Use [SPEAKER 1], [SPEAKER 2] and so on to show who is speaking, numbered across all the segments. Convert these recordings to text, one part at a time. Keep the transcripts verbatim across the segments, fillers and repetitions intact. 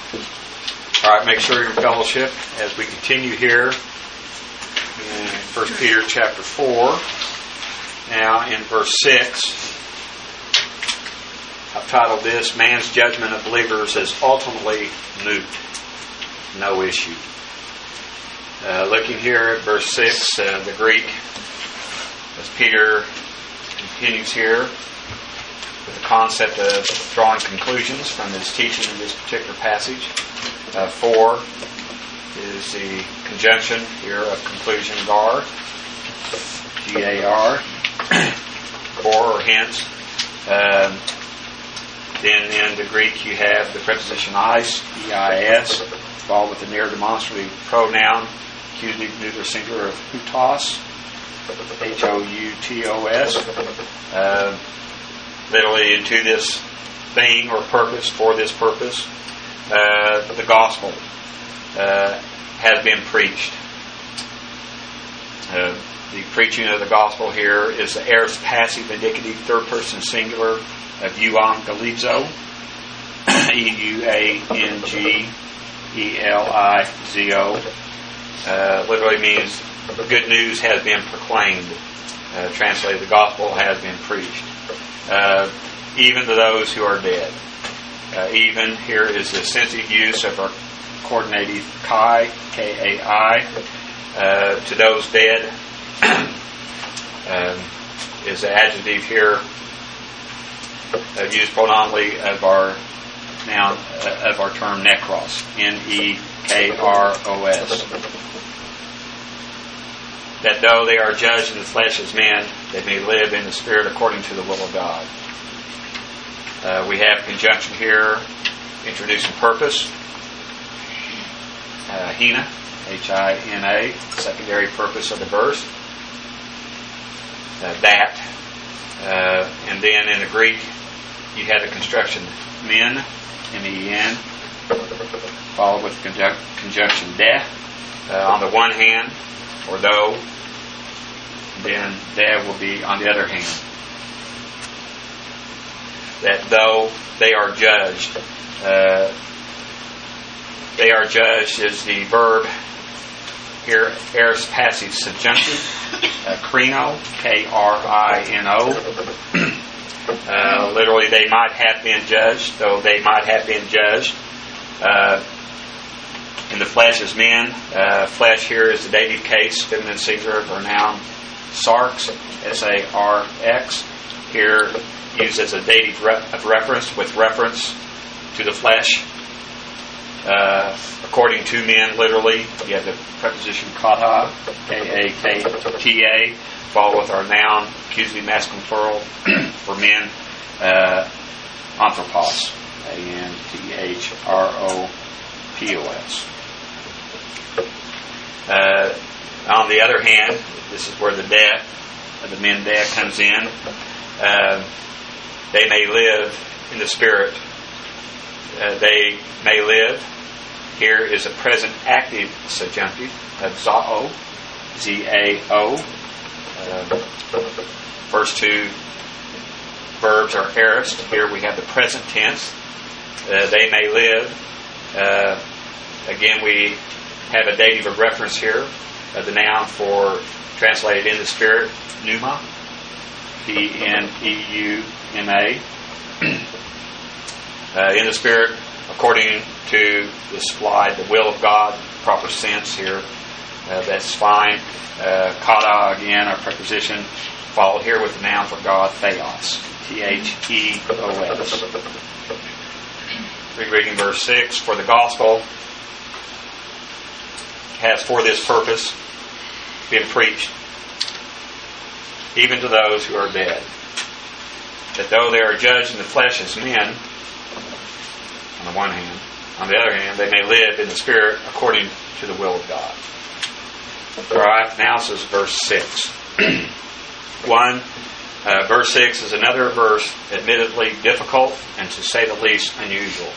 [SPEAKER 1] All right, make sure you're in fellowship as we continue here in First Peter chapter four. Now in verse six, I've titled this, Man's Judgment of Believers is Ultimately Moot. No issue. Uh, looking here at verse six, uh, the Greek, as Peter continues here with the concept of drawing conclusions from his teaching in this particular passage. Uh, four is the conjunction here of conclusion, gar, G A R, for or hence. Um, then in the Greek you have the preposition eis, E I S, followed with the near demonstrative pronoun, accusative neuter singular of houtos, H O U T O S. Uh, literally into this thing or purpose, for this purpose. Uh, the gospel uh, has been preached. Uh, the preaching of the gospel here is the aorist passive indicative third person singular of euangelizo, E U A N G E L I Z O. Uh, literally means good news has been proclaimed. Uh, translated, the gospel has been preached. Uh, even to those who are dead. Uh, even here is the sensitive use of our coordinative kai, K A I, uh, to those dead, um, is the adjective here uh, used pronominally of our noun uh, of our term nekros, N E K R O S. That though they are judged in the flesh as men, they may live in the spirit according to the will of God. Uh, we have conjunction here, introducing purpose. Uh, hina, H I N A, secondary purpose of the verse. Uh, that. Uh, and then in the Greek, you have the construction men, M E N, followed with conjunc- conjunction de, uh, on the one hand, or though. Then de will be on the other hand. That though they are judged, uh, they are judged is the verb here, aorist passive subjunctive, uh, krino, K R I N O. Uh, literally, they might have been judged, though they might have been judged. Uh, in the flesh as men, uh, flesh here is the dative case, feminine singular, or noun, sarx, S A R X. Here, used as a dative re- of reference with reference to the flesh. Uh, according to men, literally, you have the preposition kata, K A K T A, followed with our noun, accusative masculine plural, for men, uh, anthropos, A N T H R O P O S. Uh, on the other hand, this is where the de, the men de comes in. Uh, They may live in the Spirit. Uh, they may live. Here is a present active subjunctive of zao, Z A O. Uh, first two verbs are aorist. Here we have the present tense. Uh, they may live. Uh, again, we have a dative of reference here. Uh, the noun for translated in the Spirit, pneuma. P N E U M A. Uh, in the Spirit, according to the slide, the will of God, proper sense here, uh, that's fine. Uh, kata, again, our preposition, followed here with the noun for God, theos, T H E O S. Rereading verse six, for the gospel has for this purpose been preached, even to those who are dead, that though they are judged in the flesh as men, on the one hand, on the other hand, they may live in the Spirit according to the will of God. Alright, now this is verse six. One, uh, verse six is another verse admittedly difficult and to say the least unusual.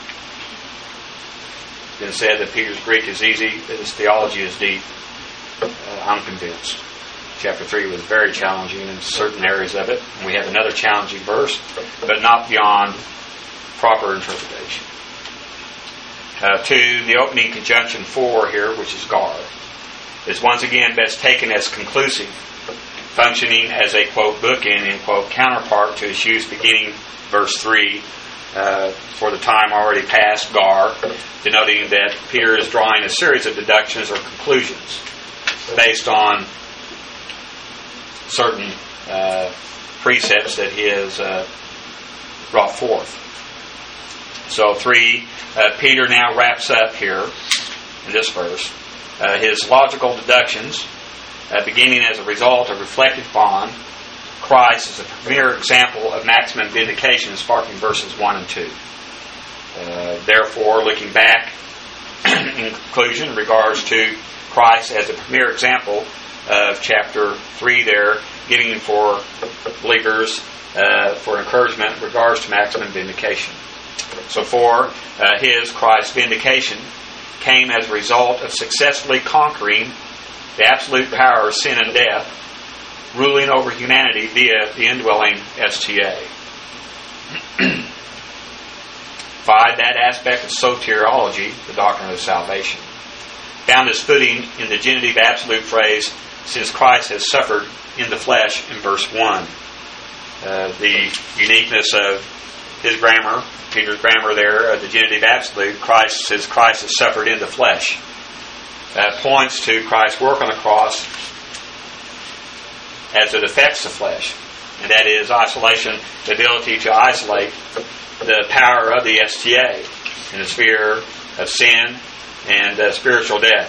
[SPEAKER 1] It's been said that Peter's Greek is easy, that his theology is deep. Uh, I'm convinced. Chapter three was very challenging in certain areas of it. And we have another challenging verse, but not beyond proper interpretation. Uh, two, the opening conjunction for here, which is gar, is once again best taken as conclusive, functioning as a, quote, bookend, end quote, counterpart to its use beginning verse three, uh, for the time already past, gar, denoting that Peter is drawing a series of deductions or conclusions based on certain uh, precepts that he has uh, brought forth. So three, uh, Peter now wraps up here in this verse uh, his logical deductions, uh, beginning as a result of reflected upon Christ as a premier example of maximum vindication, sparking verses one and two. Uh, therefore, looking back in conclusion in regards to Christ as a premier example of chapter three there, giving for believers uh, for encouragement in regards to maximum vindication. So for uh, his, Christ's vindication came as a result of successfully conquering the absolute power of sin and death, ruling over humanity via the indwelling S T A. Five, that aspect of soteriology, the doctrine of salvation, found its footing in the genitive absolute phrase, since Christ has suffered in the flesh, in verse one. Uh, the uniqueness of his grammar, Peter's grammar there, uh, the genitive absolute, Christ says Christ has suffered in the flesh. That points to Christ's work on the cross as it affects the flesh. And that is isolation, the ability to isolate the power of the S T A in the sphere of sin and uh, spiritual death.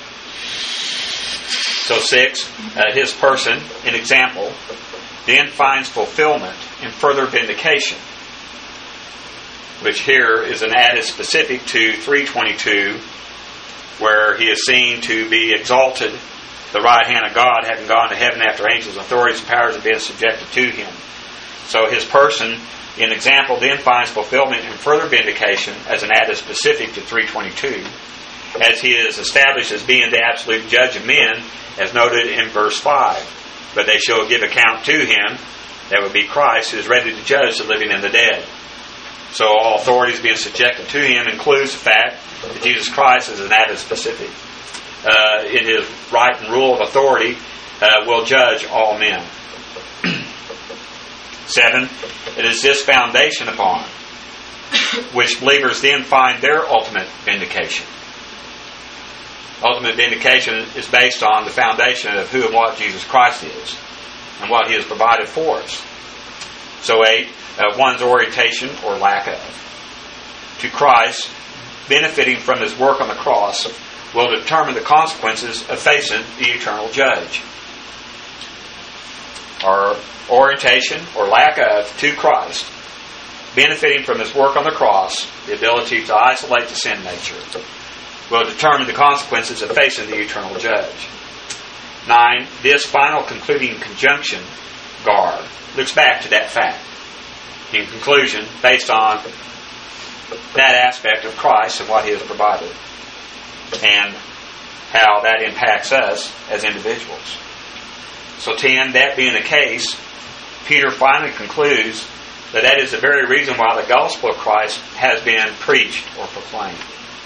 [SPEAKER 1] So six, uh, his person, an example, then finds fulfillment in further vindication, which here is an added specific to three twenty-two, where he is seen to be exalted, the right hand of God, having gone to heaven after angels, authorities, and powers have been subjected to him. So his person, in example, then finds fulfillment in further vindication as an added specific to three twenty-two, as he is established as being the absolute judge of men, as noted in verse five. But they shall give account to him, that would be Christ, who is ready to judge the living and the dead. So all authorities being subjected to him includes the fact that Jesus Christ is an added specific. Uh, in his right and rule of authority, uh, will judge all men. Seven, it is this foundation upon which believers then find their ultimate vindication. Ultimate vindication is based on the foundation of who and what Jesus Christ is and what he has provided for us. So eight, uh, one's orientation or lack of to Christ, benefiting from his work on the cross, will determine the consequences of facing the eternal judge. Our orientation or lack of to Christ, benefiting from his work on the cross, the ability to isolate the sin nature, will determine the consequences of facing the eternal judge. Nine, this final concluding conjunction, gar, looks back to that fact. In conclusion, based on that aspect of Christ and what he has provided, and how that impacts us as individuals. So ten, that being the case, Peter finally concludes that that is the very reason why the gospel of Christ has been preached or proclaimed.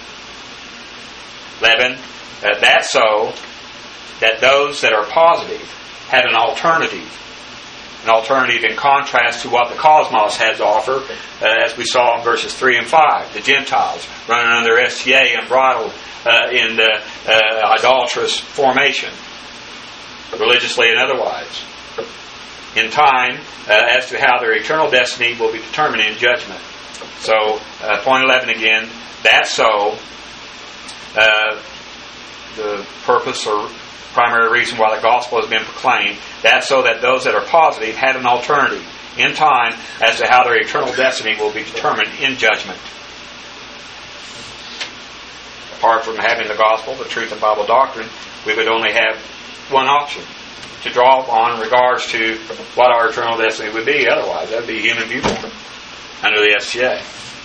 [SPEAKER 1] eleven, uh, that's so that those that are positive have an alternative. An alternative in contrast to what the cosmos has to offer, uh, as we saw in verses three and five. The Gentiles running under S T A, unbridled uh, in the uh, idolatrous formation, religiously and otherwise. In time, uh, as to how their eternal destiny will be determined in judgment. So, uh, point eleven again, that's so, uh, the purpose or primary reason why the gospel has been proclaimed, that's so that those that are positive have an alternative in time as to how their eternal destiny will be determined in judgment. Apart from having the gospel, the truth of Bible doctrine, we would only have one option to draw upon in regards to what our eternal destiny would be. Otherwise, that would be human viewpoint under the S T A.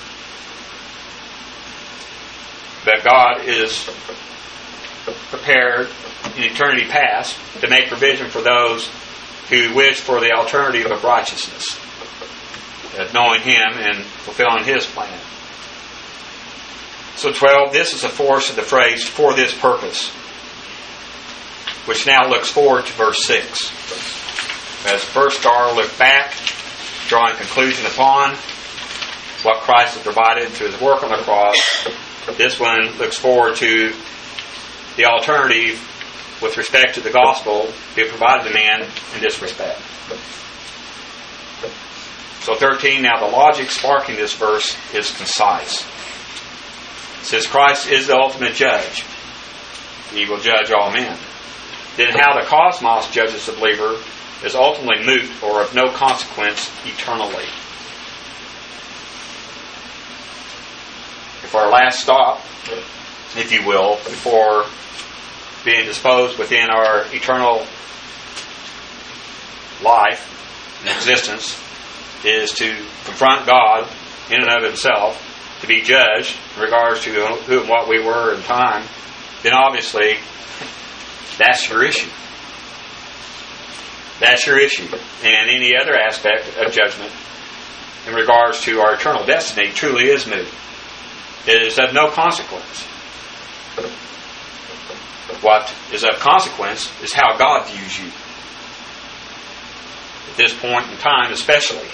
[SPEAKER 1] That God is prepared in eternity past to make provision for those who wish for the alternative of righteousness, of knowing him and fulfilling his plan. So twelve, this is the force of the phrase, for this purpose, which now looks forward to verse six. As the first star looked back, drawing conclusion upon what Christ has provided through His work on the cross, this one looks forward to the alternative with respect to the gospel being provided to man in this respect. So thirteen, now the logic sparking this verse is concise. It says Christ is the ultimate judge. He will judge all men. Then how the cosmos judges the believer is ultimately moot or of no consequence eternally. If our last stop, if you will, before being disposed within our eternal life and existence is to confront God in and of Himself, to be judged in regards to who and what we were in time, then obviously that's your issue. That's your issue. And any other aspect of judgment in regards to our eternal destiny truly is moot. It is of no consequence. What is of consequence is how God views you. At this point in time especially,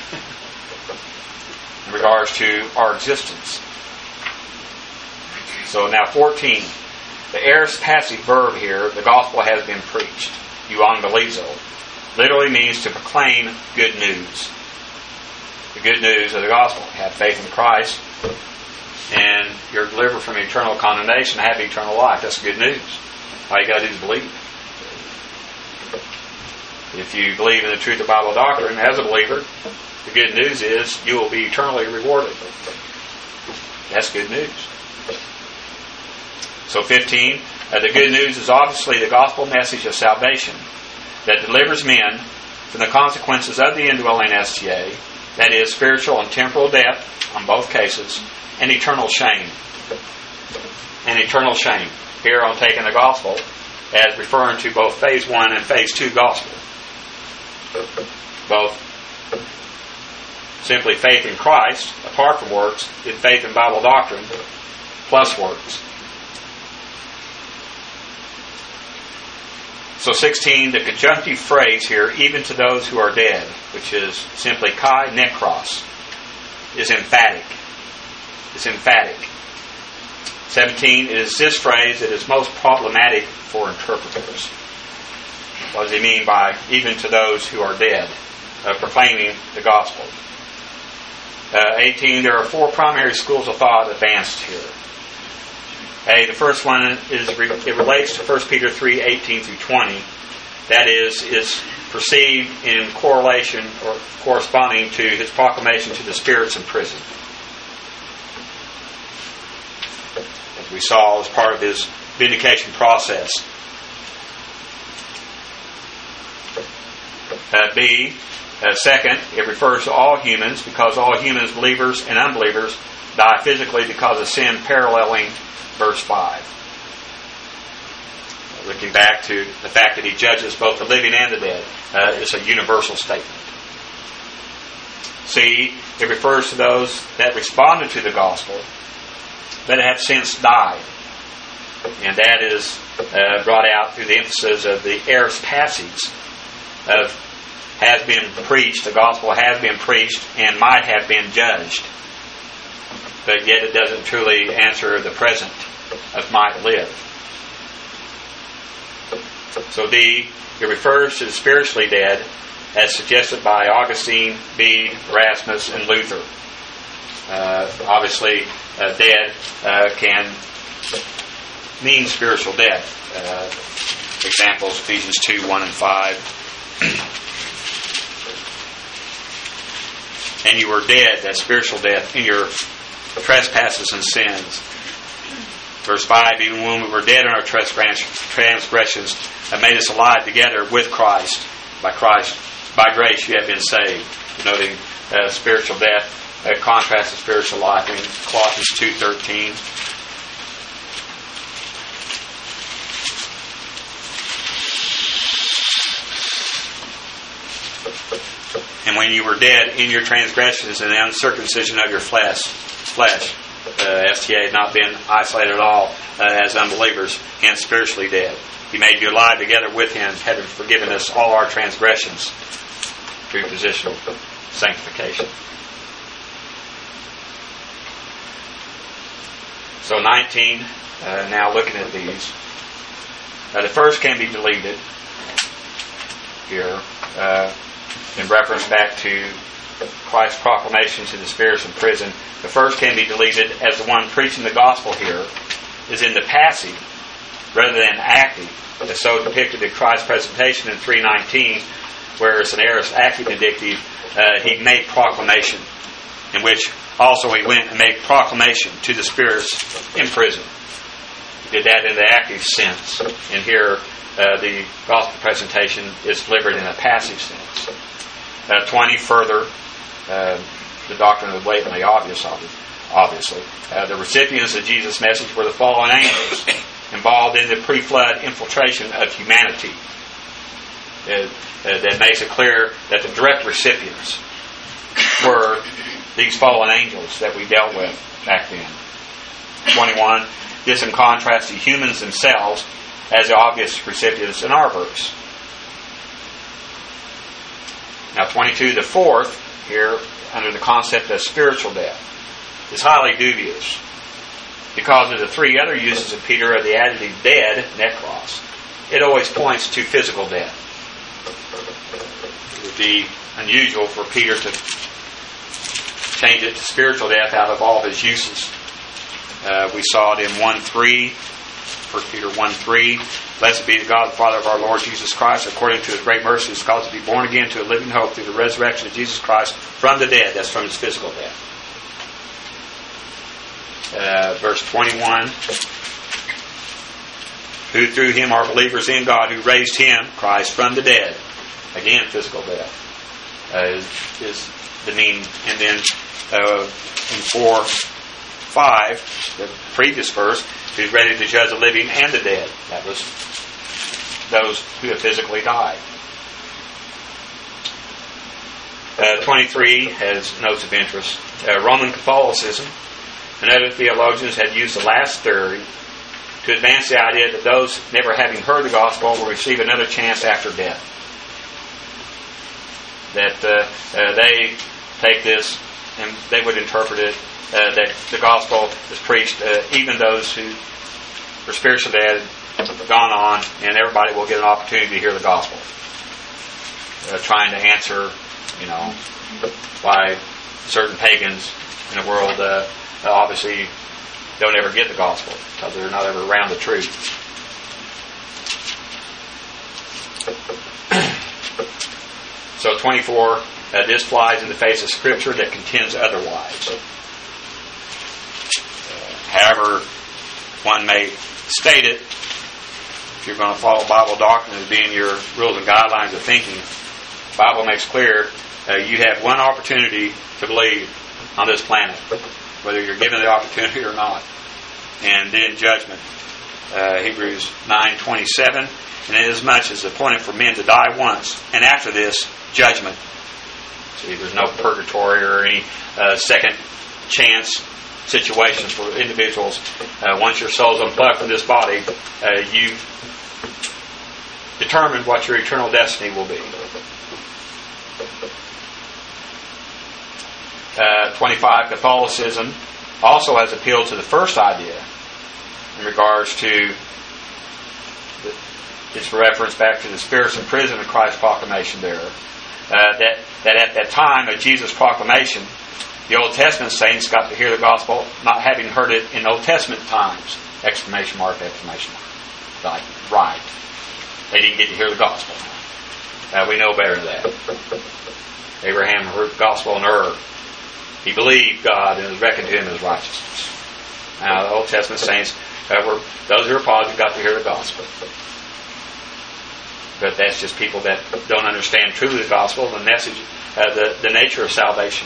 [SPEAKER 1] in regards to our existence. So now fourteen. The aorist passive verb here, the gospel has been preached. Euangelizo. Literally means to proclaim good news. The good news of the gospel. Have faith in Christ, and you're delivered from eternal condemnation and have eternal life. That's good news. All you got to do is believe. If you believe in the truth of Bible doctrine as a believer, the good news is you will be eternally rewarded. That's good news. So fifteen, uh, the good news is obviously the gospel message of salvation that delivers men from the consequences of the indwelling S T A, that is, spiritual and temporal death, on both cases, and eternal shame. And eternal shame. Here on taking the gospel as referring to both phase one and phase two gospel. Both simply faith in Christ, apart from works, and faith in Bible doctrine, plus works. So sixteen, the conjunctive phrase here, even to those who are dead, which is simply kai nekros, is emphatic. It's emphatic. seventeen, it is this phrase that is most problematic for interpreters. What does he mean by even to those who are dead? Uh, proclaiming the gospel. Uh, eighteen, there are four primary schools of thought advanced here. Hey, the first one is it relates to First Peter three, eighteen through twenty. That is, is perceived in correlation or corresponding to his proclamation to the spirits in prison. As we saw as part of his vindication process. Uh, B, uh, second, it refers to all humans because all humans, believers and unbelievers, die physically because of sin, paralleling verse five. Looking back to the fact that he judges both the living and the dead, uh, it's a universal statement. C, it refers to those that responded to the gospel that have since died. And that is uh, brought out through the emphasis of the aorist passives of has been preached, the gospel has been preached and might have been judged. But yet it doesn't truly answer the present of might live. So D, it refers to the spiritually dead as suggested by Augustine, Bede, Erasmus, and Luther. Uh, obviously, uh, dead uh, can mean spiritual death. Uh, examples, Ephesians two, one and five. And you were dead, that spiritual death, in your trespasses and sins. Verse five, even when we were dead in our transgressions, have made us alive together with Christ. By Christ, by grace you have been saved. Noting uh, spiritual death, uh, contrast to spiritual life in Colossians two thirteen. And when you were dead in your transgressions and the uncircumcision of your flesh, flesh, uh, S T A had not been isolated at all uh, as unbelievers, hence spiritually dead. He made you alive together with Him, having forgiven us all our transgressions through positional sanctification. So nineteen, uh, now looking at these. Uh, the first can be deleted here uh, in reference back to Christ's proclamation to the spirits in prison. The first can be deleted as the one preaching the gospel here is in the passive rather than active, as so depicted in Christ's presentation in three nineteen, where it's an aorist active indicative. Uh, he made proclamation, in which also he went and made proclamation to the spirits in prison. He did that in the active sense. And here, uh, the gospel presentation is delivered in a passive sense. Uh, twenty, further, uh, the doctrine of the blatantly obvious, obviously. Uh, the recipients of Jesus' message were the fallen angels involved in the pre-flood infiltration of humanity. Uh, uh, that makes it clear that the direct recipients were these fallen angels that we dealt with back then. twenty-one, this in contrast to humans themselves as the obvious recipients in our verse. Now twenty-two, the fourth, here under the concept of spiritual death, is highly dubious because of the three other uses of Peter of the adjective dead, nekros. It always points to physical death. It would be unusual for Peter to change it to spiritual death out of all his uses. Uh, we saw it in one three, First Peter one three. Blessed be the God, the Father of our Lord Jesus Christ, according to His great mercy, has caused us to be born again to a living hope through the resurrection of Jesus Christ from the dead. That's from His physical death. Uh, verse twenty-one. Who through Him are believers in God, who raised Him, Christ, from the dead. Again, physical death uh, is, is the meaning. And then uh, in four five, the previous verse, who's ready to judge the living and the dead. That was those who have physically died. Uh, twenty-three has notes of interest. Uh, Roman Catholicism and other theologians had used the last theory to advance the idea that those never having heard the gospel will receive another chance after death. That uh, uh, they take this and they would interpret it uh, that the gospel is preached, uh, even those who are spiritually dead have gone on, and everybody will get an opportunity to hear the gospel. Uh, trying to answer, you know, why certain pagans in the world uh, obviously don't ever get the gospel because they're not ever around the truth. So twenty-four, uh, this flies in the face of Scripture that contends otherwise. Uh, however, one may state it, if you're going to follow Bible doctrine as being your rules and guidelines of thinking, the Bible makes clear uh, you have one opportunity to believe on this planet, whether you're given the opportunity or not. And then judgment. Uh, Hebrews nine twenty-seven. And inasmuch as it's appointed for men to die once, and after this, judgment. See, there's no purgatory or any uh, second chance situations for individuals. Uh, once your soul's unplugged from this body, uh, you determine what your eternal destiny will be. Uh, twenty-five, Catholicism also has appealed to the first idea in regards to the, its reference back to the spirits in prison and Christ's proclamation there. Uh, that, that at that time of Jesus' proclamation, the Old Testament saints got to hear the gospel, not having heard it in Old Testament times. Exclamation mark, exclamation mark. Like, right. They didn't get to hear the gospel. Uh, we know better than that. Abraham heard the gospel in Ur. He believed God and was reckoned to him as righteousness. Now, the Old Testament saints, uh, were those who were positive, got to hear the gospel. But that's just people that don't understand truly the gospel, the message, uh, the, the nature of salvation.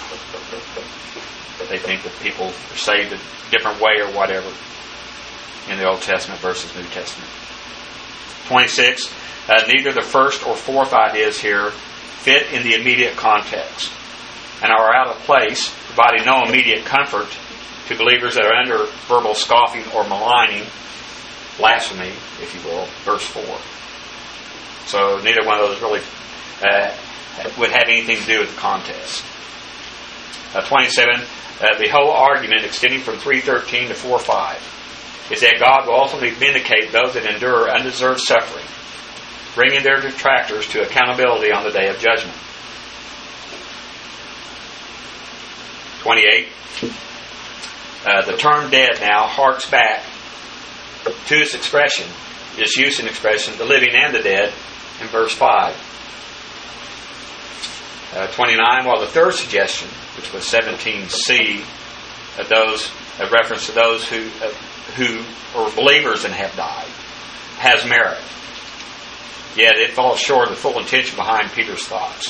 [SPEAKER 1] They think that people are saved a different way or whatever in the Old Testament versus New Testament. twenty-six, uh, neither the first or fourth ideas here fit in the immediate context and are out of place, providing no immediate comfort to believers that are under verbal scoffing or maligning, blasphemy, if you will, verse four. So neither one of those really uh, would have anything to do with the contest. Uh, twenty-seven, uh, the whole argument extending from three thirteen to four five is that God will ultimately vindicate those that endure undeserved suffering, bringing their detractors to accountability on the day of judgment. twenty-eight, uh, the term dead now harks back to its expression, its use and expression, the living and the dead, in verse five. Uh, twenty-nine, while the third suggestion, which was seventeen c, of those, a reference to those who uh, who are believers and have died, has merit. Yet it falls short of the full intention behind Peter's thoughts.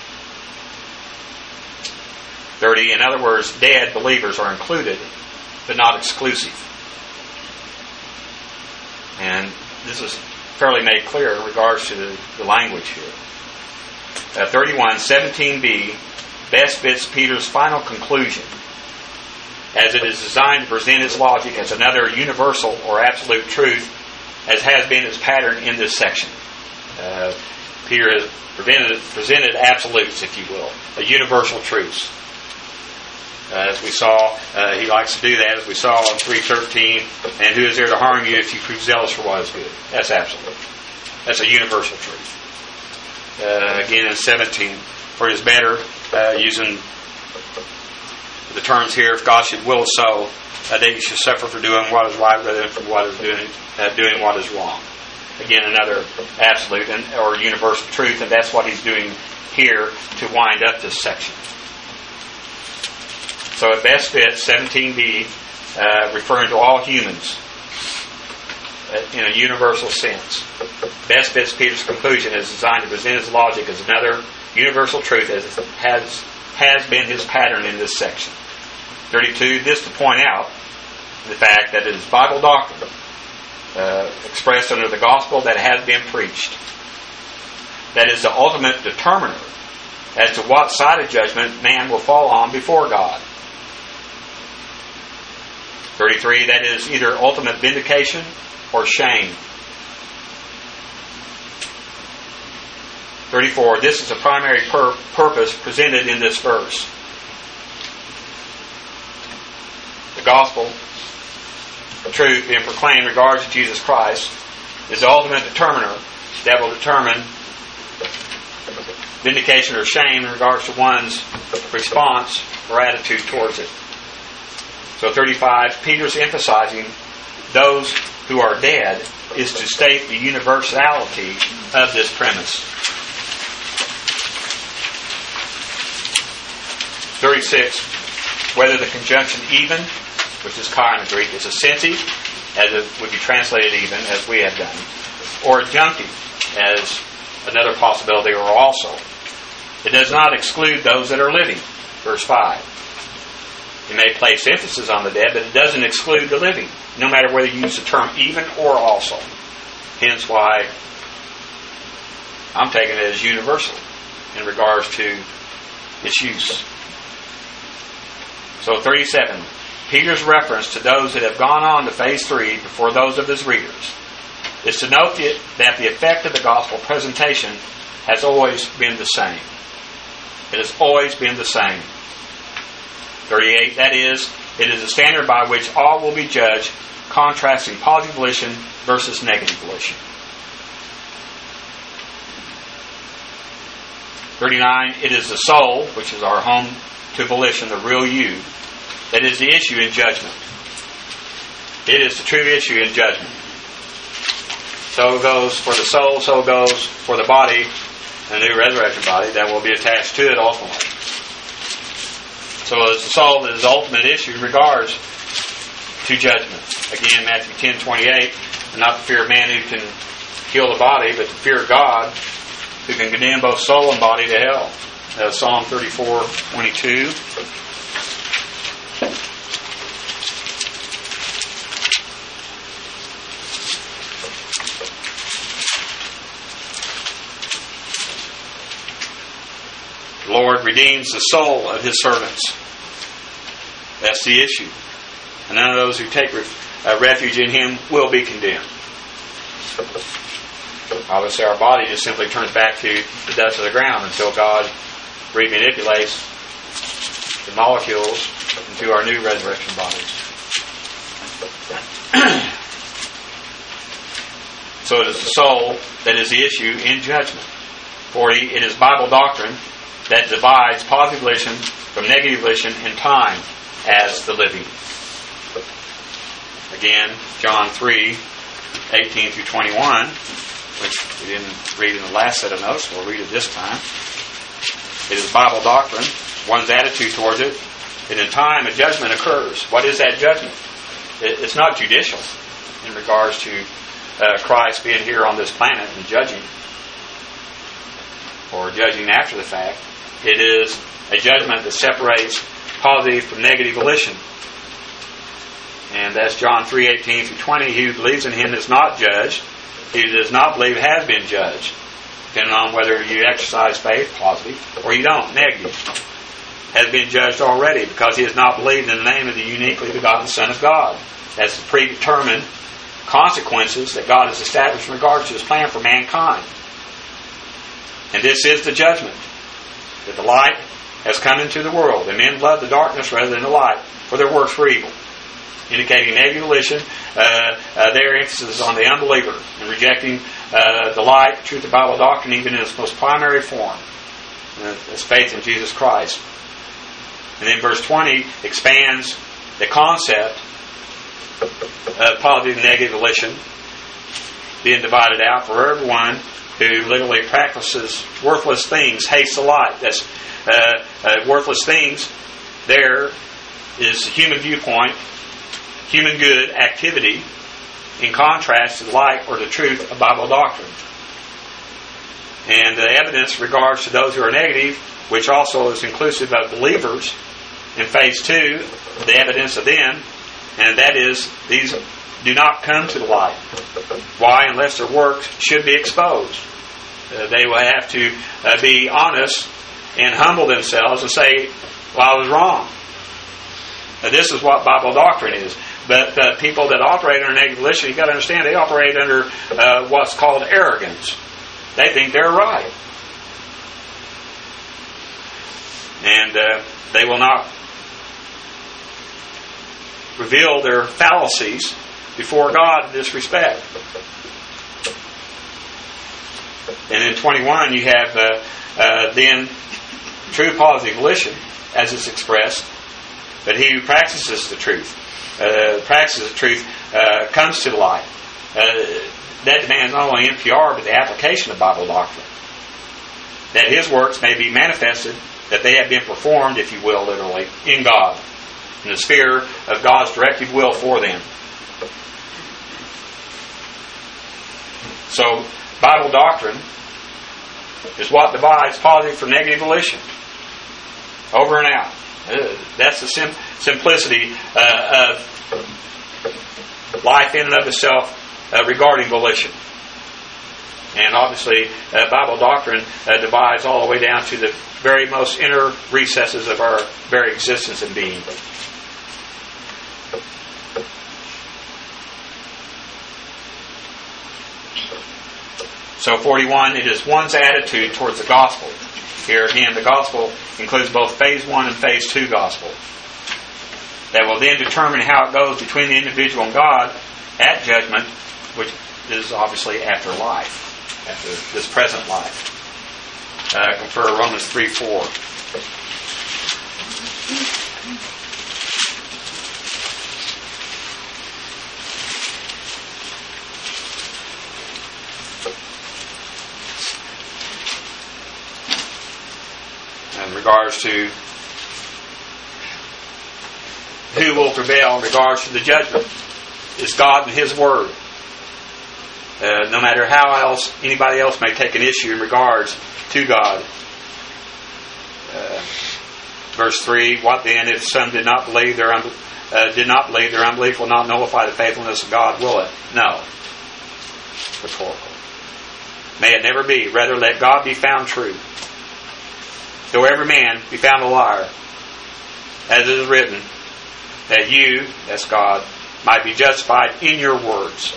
[SPEAKER 1] thirty, in other words, dead believers are included, but not exclusive. And this is fairly made clear in regards to the, the language here. Uh, thirty-one, seventeen b best fits Peter's final conclusion, as it is designed to present his logic as another universal or absolute truth, as has been his pattern in this section. Uh, Peter has presented, presented absolutes, if you will, a universal truths. Uh, as we saw, uh, he likes to do that, as we saw in three thirteen, and who is there to harm you if you prove zealous for what is good? That's absolute. That's a universal truth. Uh, again in seventeen, for it is better, uh, using the terms here, if God should will so, uh, that you should suffer for doing what is right rather than for what is doing, uh, doing what is wrong. Again, another absolute and, or universal truth, and that's what he's doing here to wind up this section. So it best fits seventeen b, uh, referring to all humans uh, in a universal sense. Best fits Peter's conclusion is designed to present his logic as another universal truth, as has has been his pattern in this section. thirty-two, this to point out the fact that it is Bible doctrine uh, expressed under the gospel that has been preached that is the ultimate determiner as to what side of judgment man will fall on before God. thirty-three, that is either ultimate vindication or shame. thirty-four, this is the primary pur- purpose presented in this verse. The gospel, the truth being proclaimed in regards to Jesus Christ, is the ultimate determiner that will determine vindication or shame in regards to one's response or attitude towards it. So thirty-five, Peter's emphasizing those who are dead is to state the universality of this premise. thirty-six, whether the conjunction even, which is kai in the Greek, is assentive, as it would be translated even, as we have done, or adjunctive, as another possibility, or also. It does not exclude those that are living. Verse five. It may place emphasis on the dead, but it doesn't exclude the living, no matter whether you use the term even or also. Hence why I'm taking it as universal in regards to its use. So thirty-seven, Peter's reference to those that have gone on to phase three before those of his readers is to note that the effect of the gospel presentation has always been the same. It has always been the same. thirty-eight, that is, it is a standard by which all will be judged, contrasting positive volition versus negative volition. thirty-nine, it is the soul, which is our home to volition, the real you, that is the issue in judgment. It is the true issue in judgment. So goes for the soul, so goes for the body, the new resurrected body that will be attached to it ultimately. So it's the soul that is the ultimate issue in regards to judgment. Again, Matthew ten twenty-eight, not the fear of man who can kill the body, but the fear of God who can condemn both soul and body to hell. That's Psalm thirty-four twenty-two. The Lord redeems the soul of His servants. That's the issue. and none of those who take uh, refuge in Him will be condemned. Obviously, our body just simply turns back to the dust of the ground until God remanipulates the molecules into our new resurrection bodies. So it is the soul that is the issue in judgment. forty. It is Bible doctrine that divides positive volition from negative volition in time as the living. Again, John three, eighteen through twenty-one, which we didn't read in the last set of notes, we'll read it this time. It is Bible doctrine, one's attitude towards it, and in time a judgment occurs. What is that judgment? It's not judicial in regards to uh, Christ being here on this planet and judging, or judging after the fact. It is a judgment that separates positive from negative volition. And that's John three, eighteen through twenty. He who believes in Him is not judged. He who does not believe has been judged. Depending on whether you exercise faith, positive, or you don't, negative. Has been judged already because he has not believed in the name of the uniquely begotten Son of God. That's the predetermined consequences that God has established in regards to His plan for mankind. And this is the judgment. That the light has come into the world, and men love the darkness rather than the light, for their works were evil. Indicating negative volition, uh, uh, their emphasis on the unbeliever and rejecting uh, the light, the truth of Bible doctrine, even in its most primary form. Uh, that's faith in Jesus Christ. And then verse twenty expands the concept of positive and negative volition being divided out for everyone who literally practices worthless things, hates the light. That's uh, uh, worthless things. There is human viewpoint, human good activity, in contrast to the light or the truth of Bible doctrine. And the evidence regards to those who are negative, which also is inclusive of believers, in phase two, the evidence of them, and that is, these do not come to the light. Why? Unless their works should be exposed. Uh, they will have to uh, be honest and humble themselves and say, well, I was wrong. Now, this is what Bible doctrine is. But uh, people that operate under negative volition, you've got to understand, they operate under uh, what's called arrogance. They think they're right. And uh, they will not reveal their fallacies before God in this respect. And in twenty-one, you have uh, uh, then true positive volition, as it's expressed. But he who practices the truth, uh, practices the truth, uh, comes to the light. Uh, that demands not only N P R, but the application of Bible doctrine. That his works may be manifested, that they have been performed, if you will, literally, in God, in the sphere of God's directive will for them. So, Bible doctrine is what divides positive from negative volition. Over and out. Uh, that's the sim- simplicity uh, of life in and of itself uh, regarding volition. And obviously, uh, Bible doctrine uh, divides all the way down to the very most inner recesses of our very existence and being. So forty-one, it is one's attitude towards the gospel. Here again, the gospel includes both phase one and phase two gospel. That will then determine how it goes between the individual and God at judgment, which is obviously after life, after this present life. Uh, compare Romans three four. In regards to who will prevail in regards to the judgment, is God and His Word. Uh, no matter how else anybody else may take an issue in regards to God. Uh, verse three: What then if some did not believe their un- uh, did not believe their unbelief will not nullify the faithfulness of God, will it? No. Rhetorical. May it never be. Rather, let God be found true, though every man be found a liar, as it is written, that you, that's God, might be justified in your words,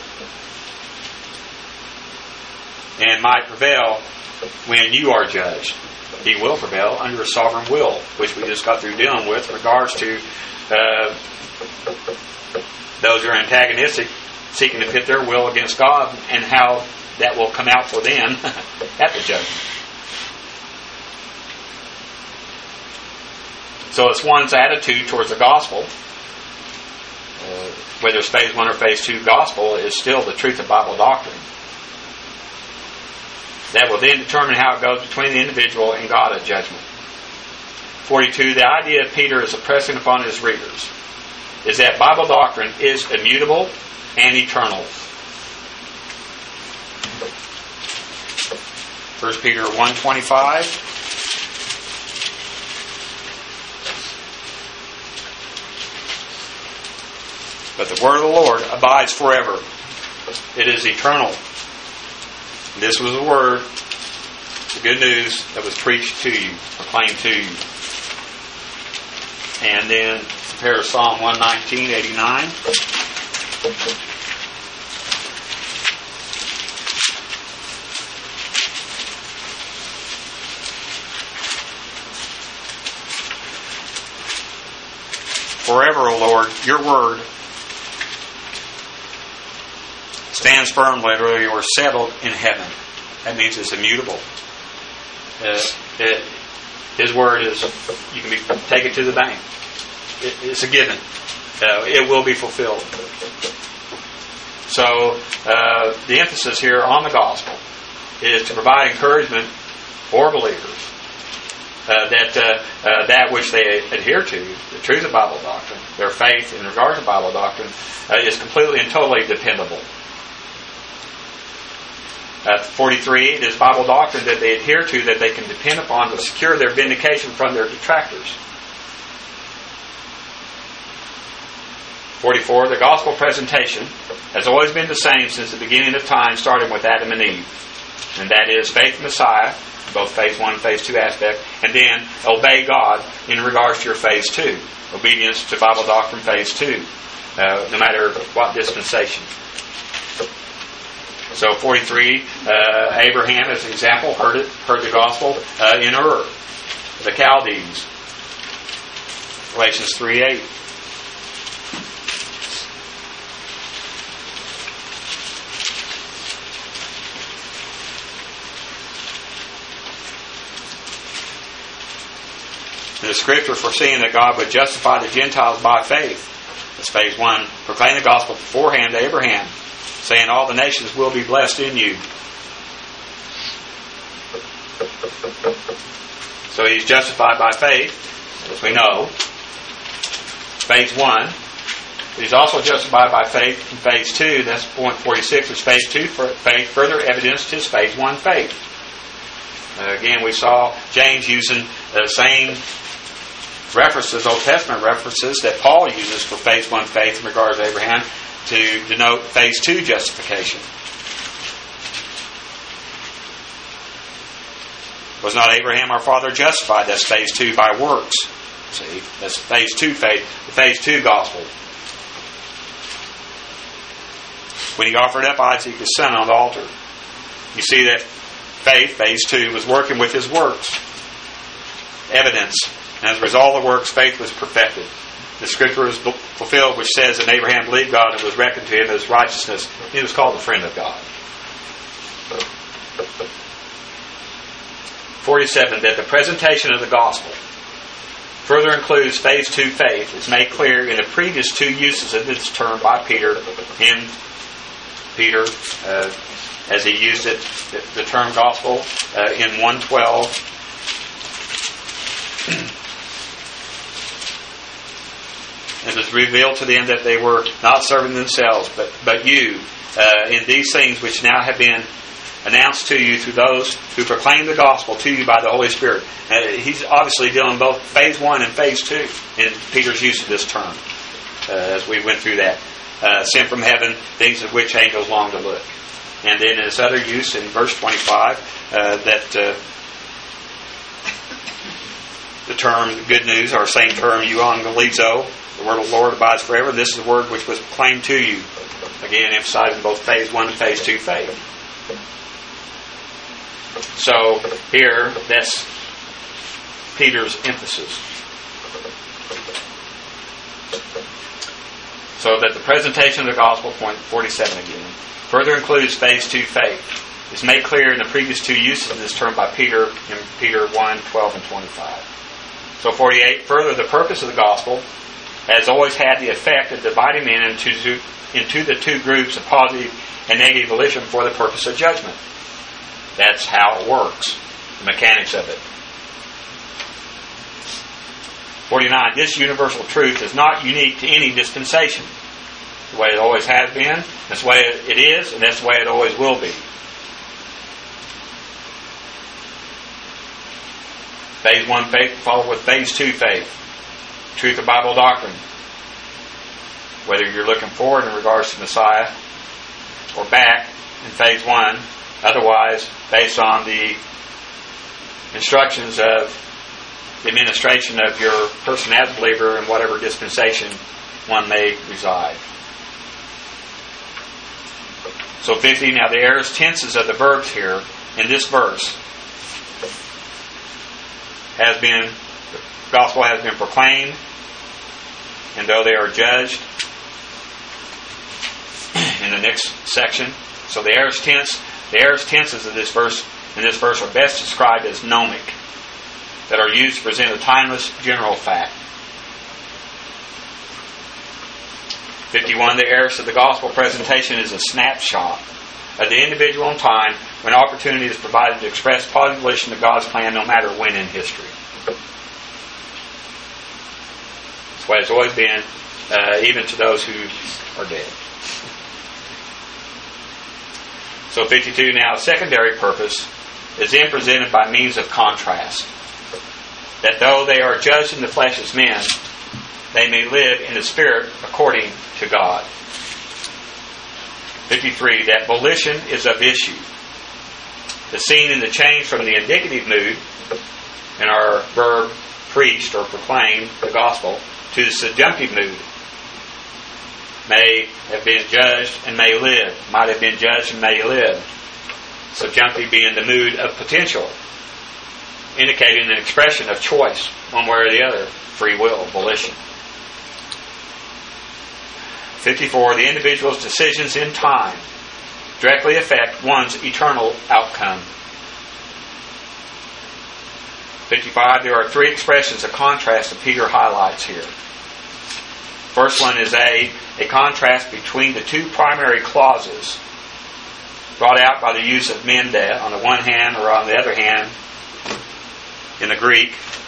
[SPEAKER 1] and might prevail when you are judged. He will prevail under a sovereign will, which we just got through dealing with in regards to uh, those who are antagonistic, seeking to pit their will against God, and how that will come out for them at the judgment. So it's one's attitude towards the gospel, uh, whether it's phase one or phase two gospel, is still the truth of Bible doctrine. That will then determine how it goes between the individual and God at judgment. forty-two. The idea Peter is impressing upon his readers is that Bible doctrine is immutable and eternal. First Peter one twenty-five. But the word of the Lord abides forever. It is eternal. This was the word, the good news that was preached to you, proclaimed to you. And then compare Psalm one nineteen, eighty-nine. Forever, O Lord, your word stands firm, literally, or settled in heaven. That means it's immutable. Uh, it, his word is, you can be, take it to the bank. It, it's a given. Uh, it will be fulfilled. So, uh, the emphasis here on the gospel is to provide encouragement for believers uh, that uh, uh, that which they adhere to, the truth of Bible doctrine, their faith in regard to Bible doctrine, uh, is completely and totally dependable. Uh, forty-three, it is Bible doctrine that they adhere to that they can depend upon to secure their vindication from their detractors. forty-four, the gospel presentation has always been the same since the beginning of time, starting with Adam and Eve. And that is faith in Messiah, both phase one and phase two aspect, and then obey God in regards to your phase two. Obedience to Bible doctrine phase two, uh, no matter what dispensation. So forty-three, uh, Abraham, as an example, heard it, heard the gospel uh, in Ur, the Chaldees. Galatians three eight. In the scripture, foreseeing that God would justify the Gentiles by faith. That's phase one. Proclaim the gospel beforehand to Abraham, saying all the nations will be blessed in you. So he's justified by faith, as we know. Phase one. He's also justified by faith in phase two. That's point forty-six, which phase two faith further evidenced his phase one faith. Uh, again, we saw James using the same references, Old Testament references, that Paul uses for phase one faith in regards to Abraham to denote phase two justification. Was not Abraham our father justified? That's phase two by works. See, that's phase two faith, the phase two gospel. When he offered up Isaac his son on the altar, you see that faith, phase two, was working with his works. Evidence. And as a result of the works, faith was perfected. The scripture was fulfilled, which says that Abraham believed God and it was reckoned to him as righteousness. He was called the friend of God. forty-seven, that the presentation of the gospel further includes phase two faith is made clear in the previous two uses of this term by Peter, in Peter, uh, as he used it, the, the term gospel, uh, in one twelve. It was revealed to them that they were not serving themselves, but, but you, uh, in these things which now have been announced to you through those who proclaim the gospel to you by the Holy Spirit. Uh, he's obviously dealing both phase one and phase two in Peter's use of this term, uh, as we went through that. Uh, sent from heaven, things of which angels long to look. And then in his other use in verse twenty-five, uh, that uh, the term good news, or same term euangelizo, The word of the Lord abides forever. This is the word which was proclaimed to you. Again, emphasizing both phase one and phase two faith. So here, that's Peter's emphasis. So that the presentation of the gospel, point forty-seven again, further includes phase two faith. It's made clear in the previous two uses of this term by Peter in Peter one, twelve and twenty-five. So forty-eight, further, the purpose of the gospel has always had the effect of dividing men into, into the two groups of positive and negative volition for the purpose of judgment. That's how it works, the mechanics of it. forty-nine, this universal truth is not unique to any dispensation. The way it always has been, that's the way it is, and that's the way it always will be. Phase one faith followed with phase two faith. Truth of Bible doctrine. Whether you're looking forward in regards to Messiah or back in phase one, otherwise based on the instructions of the administration of your person as a believer in whatever dispensation one may reside. So fifty, now the aorist tenses of the verbs here in this verse has been, the gospel has been proclaimed, and though they are judged in the next section. So the aorist tense, the aorist tenses of this verse in this verse are best described as gnomic, that are used to present a timeless general fact. fifty-one, the aorist of the gospel presentation is a snapshot of the individual in time when opportunity is provided to express positive volition of God's plan no matter when in history. That's the way it's always been, uh, even to those who are dead. So fifty-two, now a secondary purpose is then presented by means of contrast. That though they are judged in the flesh as men, they may live in the spirit according to God. fifty-three, that volition is of issue. The scene in the change from the indicative mood in our verb preached or proclaimed the gospel to the subjunctive mood. May have been judged and may live. Might have been judged and may live. Subjunctive being the mood of potential, indicating an expression of choice, one way or the other, free will, volition. fifty-four, the individual's decisions in time directly affect one's eternal outcome. fifty-five, there are three expressions of contrast that Peter highlights here. First one is A, a contrast between the two primary clauses brought out by the use of mende on the one hand, or on the other hand, in the Greek,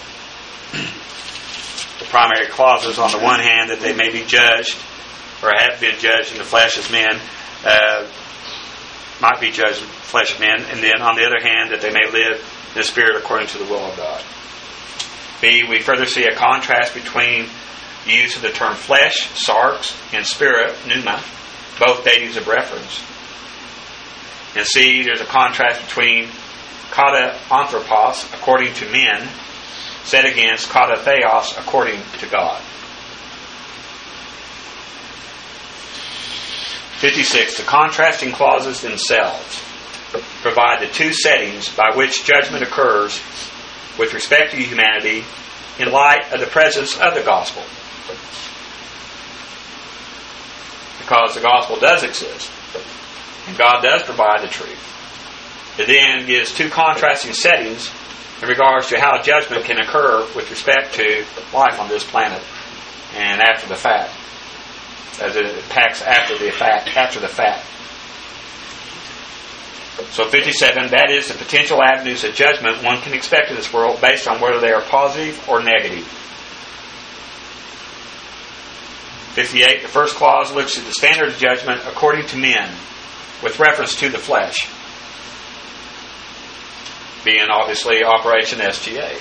[SPEAKER 1] the primary clauses on the one hand that they may be judged or have been judged in the flesh as men, uh, might be judged in the flesh of men, and then on the other hand that they may live in the spirit according to the will of God. B, we further see a contrast between the use of the term flesh, sarx, and spirit, pneuma, both datives of reference. And C, there's a contrast between kata anthropos, according to men, set against kata theos, according to God. fifty-six. The contrasting clauses themselves provide the two settings by which judgment occurs with respect to humanity in light of the presence of the gospel. Because the gospel does exist, and God does provide the truth. It then gives two contrasting settings in regards to how judgment can occur with respect to life on this planet and after the fact, as it impacts after the fact. After the fact. So fifty-seven, that is the potential avenues of judgment one can expect in this world based on whether they are positive or negative. fifty-eight, the first clause looks at the standard of judgment according to men with reference to the flesh, being obviously Operation S G A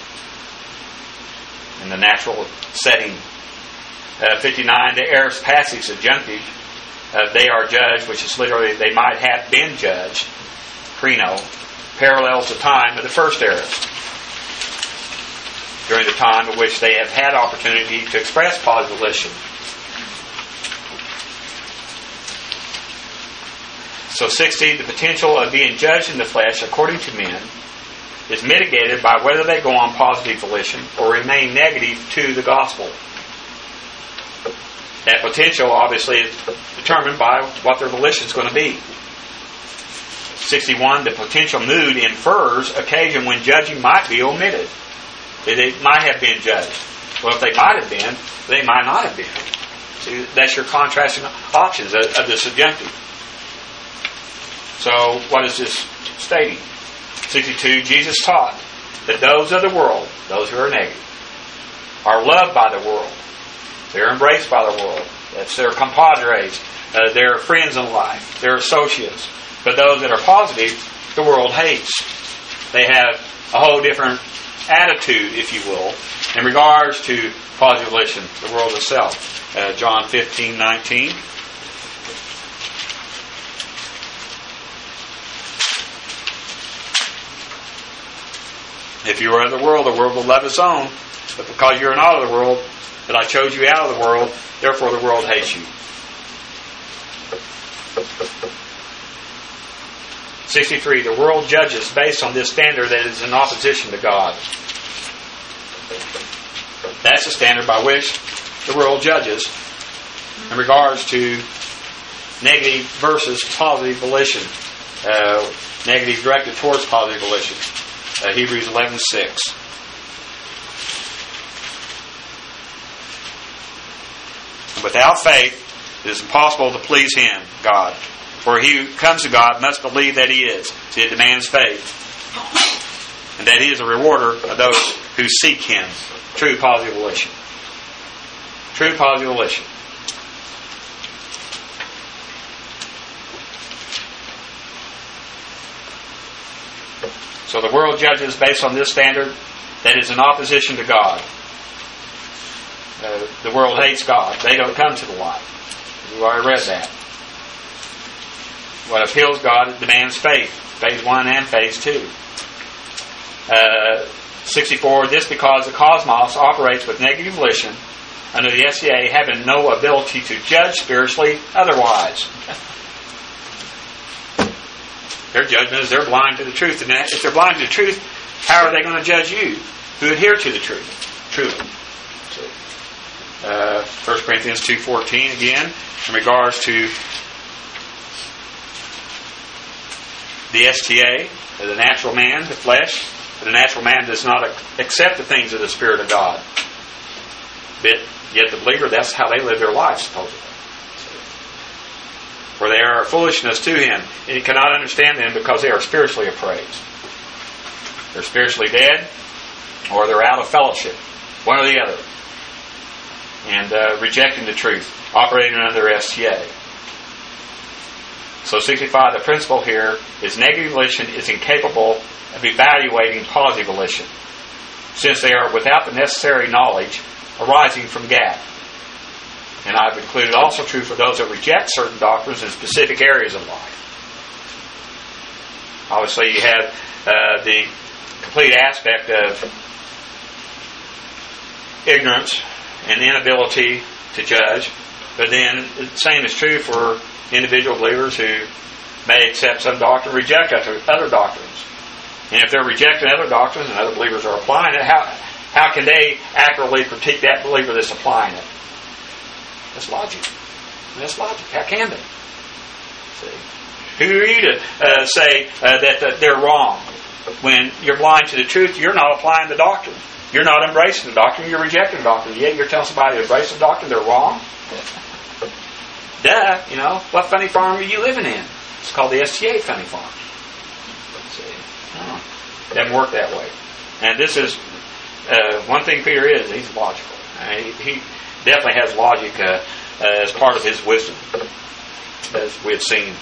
[SPEAKER 1] in the natural setting. Uh, fifty-nine, the aorist passive subjunctive, uh, they are judged, which is literally they might have been judged, krino, parallels the time of the first aorist. during the time in which they have had opportunity to express positive volition. So sixty, the potential of being judged in the flesh according to men is mitigated by whether they go on positive volition or remain negative to the gospel. That potential obviously is determined by what their volition is going to be. sixty-one, the potential mood infers occasion when judging might be omitted. They might have been judged. Well, if they might have been, they might not have been. See, that's your contrasting options of, of the subjunctive. So, what is this stating? sixty-two, Jesus taught that those of the world, those who are negative, are loved by the world. They're embraced by the world. That's their compadres. Uh, they're friends in life. They're associates. But those that are positive, the world hates. They have a whole different attitude, if you will, in regards to positive volition, the world itself. Uh, John fifteen nineteen. If you are of the world, the world will love its own. But because you are not of the world, that I chose you out of the world, therefore the world hates you. sixty-three. The world judges based on this standard that is in opposition to God. That's the standard by which the world judges in regards to negative versus positive volition. Uh, negative directed towards positive volition. Uh, Hebrews eleven six. Without faith, it is impossible to please Him, God. For he who comes to God must believe that He is. See, it demands faith. And that He is a rewarder of those who seek Him. True positive volition. True positive volition. So the world judges based on this standard that is in opposition to God. Uh, the world hates God. They don't come to the light. We've already read that. What appeals God demands faith. Phase one and phase two. Uh, sixty-four. This because the cosmos operates with negative volition under the S C A having no ability to judge spiritually otherwise. Their judgment is they're blind to the truth. And if they're blind to the truth, how are they going to judge you who adhere to the truth? Truly. Uh, First Corinthians two fourteen again, in regards to the S T A, the natural man, the flesh. The natural man does not accept the things of the Spirit of God. But yet the believer, that's how they live their life, supposedly. For they are foolishness to him, and he cannot understand them because they are spiritually appraised. They're spiritually dead, or they're out of fellowship. One or the other. And uh, rejecting the truth, operating under S T A. So sixty-five, the principle here is negative volition is incapable of evaluating positive volition, since they are without the necessary knowledge arising from gap. And I've included also true for those that reject certain doctrines in specific areas of life. Obviously you have uh, the complete aspect of ignorance and inability to judge, but then the same is true for individual believers who may accept some doctrine, reject other doctrines. And if they're rejecting other doctrines and other believers are applying it, how how can they accurately critique that believer that's applying it? That's logic. That's logic. How can they? See? Who are you to uh, say uh, that, that they're wrong? When you're blind to the truth, you're not applying the doctrine. You're not embracing the doctrine. You're rejecting the doctrine. Yet you're telling somebody to embrace the doctrine, they're wrong? Duh, you know, what funny farm are you living in? It's called the S T A funny farm. See? Oh, it doesn't work that way. And this is, uh, one thing Peter is, he's logical. Uh, he, he definitely has logic uh, uh, as part of his wisdom, as we've seen.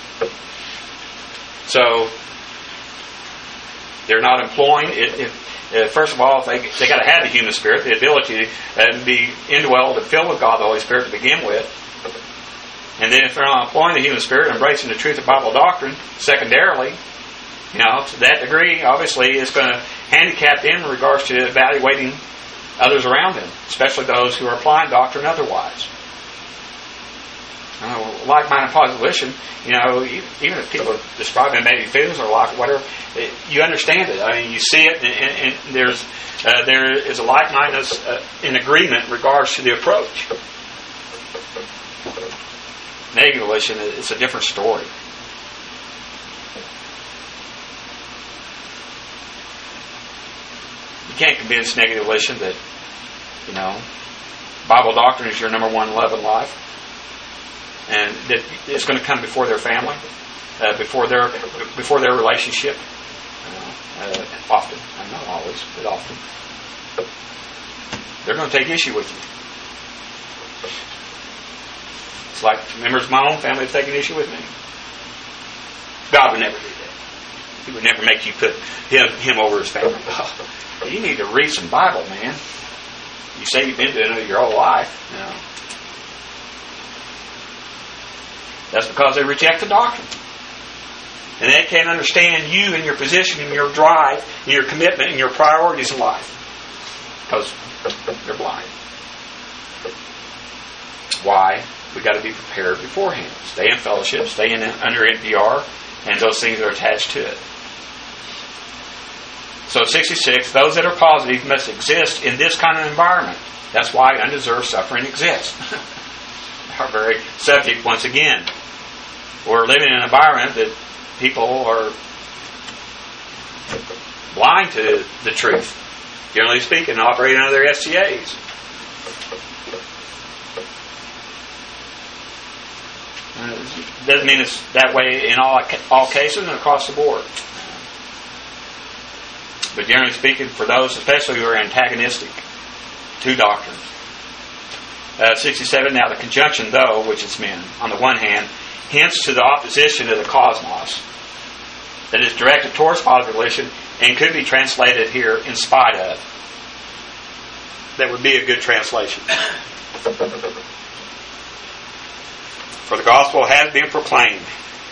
[SPEAKER 1] So, they're not employing it. it uh, first of all, they they got to have the human spirit, the ability to uh, be indwelled and filled with God, the Holy Spirit, to begin with. And then if they're not employing the human spirit and embracing the truth of Bible doctrine, secondarily, you know, to that degree, obviously, it's going to handicapped in regards to evaluating others around him, especially those who are applying doctrine otherwise. Uh, like-minded positive volition, you know, even if people are describing maybe feelings or like whatever, it, you understand it. I mean, you see it, and, and, and there's uh, there is a like-mindedness uh, in agreement in regards to the approach. Negative volition is a different story. You can't convince negative volition that, you know, Bible doctrine is your number one love in life, and that it's going to come before their family, uh, before their before their relationship. Uh, uh, often, and not always, but often, they're going to take issue with you. It's like members of my own family have taken issue with me. God would never do that. He would never make you put him him over his family. Oh, you need to read some Bible, man. You say you've been doing it your whole life. You know. That's because they reject the doctrine. And they can't understand you and your position and your drive and your commitment and your priorities in life. Because they're blind. Why? We've got to be prepared beforehand. Stay in fellowship, stay in under N P R, and those things are attached to it. So sixty-six, those that are positive must exist in this kind of environment. That's why undeserved suffering exists. Our very subject, once again. We're living in an environment that people are blind to the truth. Generally speaking, operating under their S C As. Uh, doesn't mean it's that way in all all cases and across the board. But generally speaking, for those especially who are antagonistic to doctrine. Uh, sixty-seven, now the conjunction though, which is men, on the one hand, hints to the opposition of the cosmos that is directed towards positive volition and could be translated here in spite of. That would be a good translation. For the gospel has been proclaimed,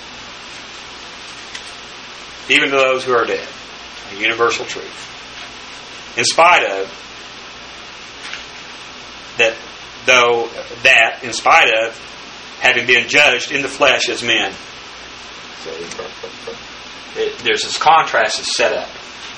[SPEAKER 1] even to those who are dead. A universal truth. In spite of that, though that, in spite of having been judged in the flesh as men. So it, there's this contrast that's set up.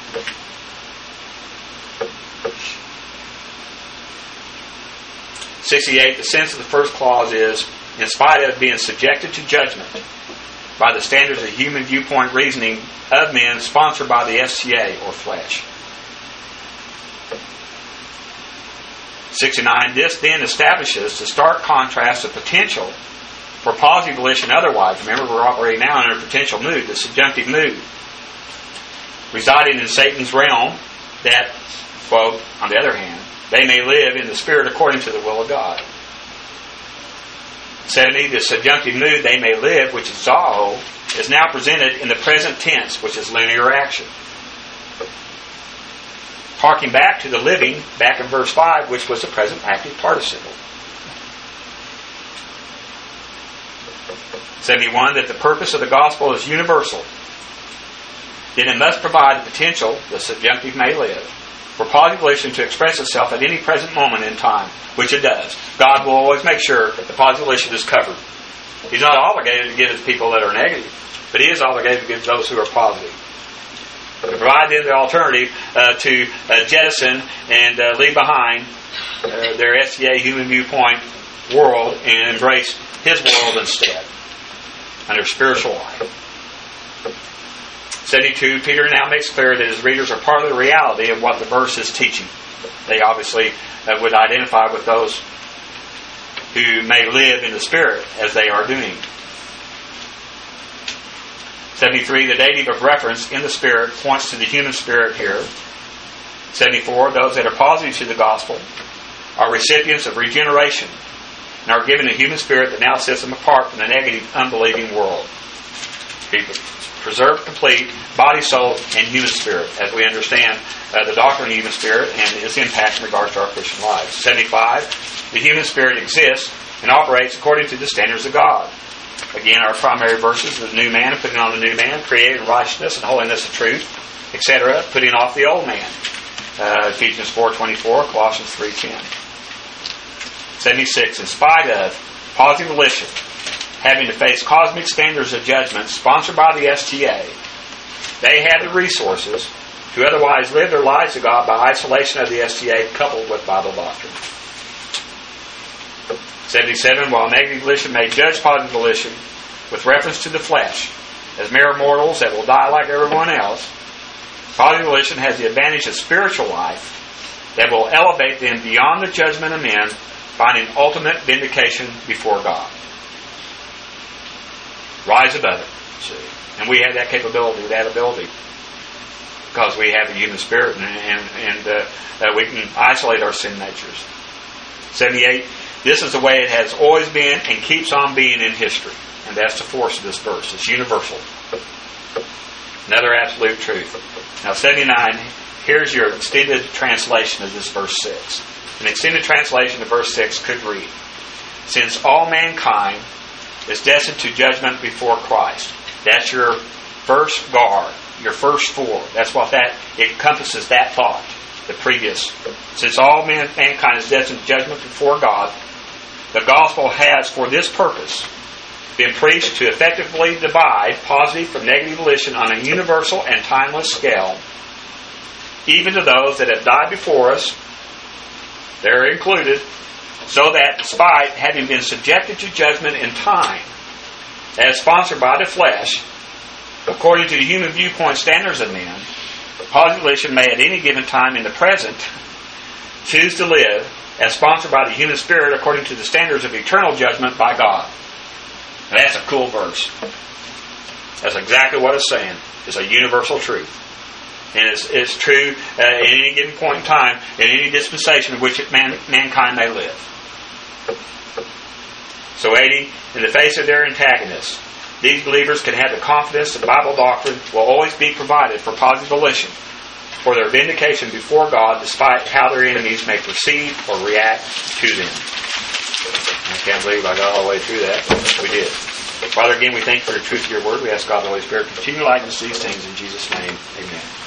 [SPEAKER 1] sixty-eight, the sense of the first clause is, in spite of being subjected to judgment by the standards of human viewpoint reasoning of men sponsored by the S C A or flesh. sixty-nine, this then establishes the stark contrast of potential for positive volition otherwise. Remember, we're operating now in a potential mood, the subjunctive mood, residing in Satan's realm, that, quote, on the other hand, they may live in the Spirit according to the will of God. seventy, the subjunctive mood, they may live, which is zao, is now presented in the present tense, which is linear action. Harking back to the living, back in verse five, which was the present active participle. seventy-one, that the purpose of the gospel is universal. Then it must provide the potential, the subjunctive may live, for positive volition to express itself at any present moment in time, which it does. God will always make sure that the positive volition is covered. He's not obligated to give it to people that are negative, but He is obligated to give those who are positive. To provide them the alternative uh, to uh, jettison and uh, leave behind uh, their S C A human viewpoint world and embrace His world instead, under spiritual life. seventy-two, Peter now makes clear that his readers are part of the reality of what the verse is teaching. They obviously uh, would identify with those who may live in the Spirit as they are doing. seventy-three, the dative of reference in the Spirit points to the human spirit here. seventy-four, those that are positive to the gospel are recipients of regeneration and are given a human spirit that now sets them apart from the negative, unbelieving world. Preserved, complete, body, soul, and human spirit, as we understand uh, the doctrine of the human spirit and its impact in regards to our Christian lives. seventy-five, the human spirit exists and operates according to the standards of God. Again, our primary verses, the new man, putting on the new man, created in righteousness and holiness of truth. et cetera, putting off the old man. Uh, Ephesians four twenty-four, Colossians three ten. seventy-six. In spite of positive volition, having to face cosmic standards of judgment sponsored by the S T A, they had the resources to otherwise live their lives to God by isolation of the S T A coupled with Bible doctrine. seventy-seven. While negative volition may judge positive volition with reference to the flesh as mere mortals that will die like everyone else, positive volition has the advantage of spiritual life that will elevate them beyond the judgment of men, finding ultimate vindication before God. Rise above it. See? And we have that capability, that ability, because we have a human spirit, and, and, and uh, uh, we can isolate our sin natures. seventy-eight. This is the way it has always been and keeps on being in history. And that's the force of this verse. It's universal. Another absolute truth. Now, seventy-nine, here's your extended translation of this verse six. An extended translation of verse six could read, since all mankind is destined to judgment before Christ. That's your first guard, your first four. That's what that, it encompasses that thought, the previous. Since all man, mankind is destined to judgment before God, the gospel has, for this purpose, been preached to effectively divide positive from negative volition on a universal and timeless scale, even to those that have died before us, they're included, so that despite having been subjected to judgment in time, as sponsored by the flesh, according to the human viewpoint standards of men, positive volition may at any given time in the present choose to live as sponsored by the human spirit according to the standards of eternal judgment by God. And that's a cool verse. That's exactly what it's saying. It's a universal truth. And it's, it's true uh, at any given point in time, in any dispensation in which it man, mankind may live. So eighty, in the face of their antagonists, these believers can have the confidence that Bible doctrine will always be provided for positive volition, for their vindication before God, despite how their enemies may perceive or react to them. I can't believe I got all the way through that. We did. Father, again, we thank you for the truth of your word. We ask God, the Holy Spirit, continue to lighten us these things in Jesus' name. Amen.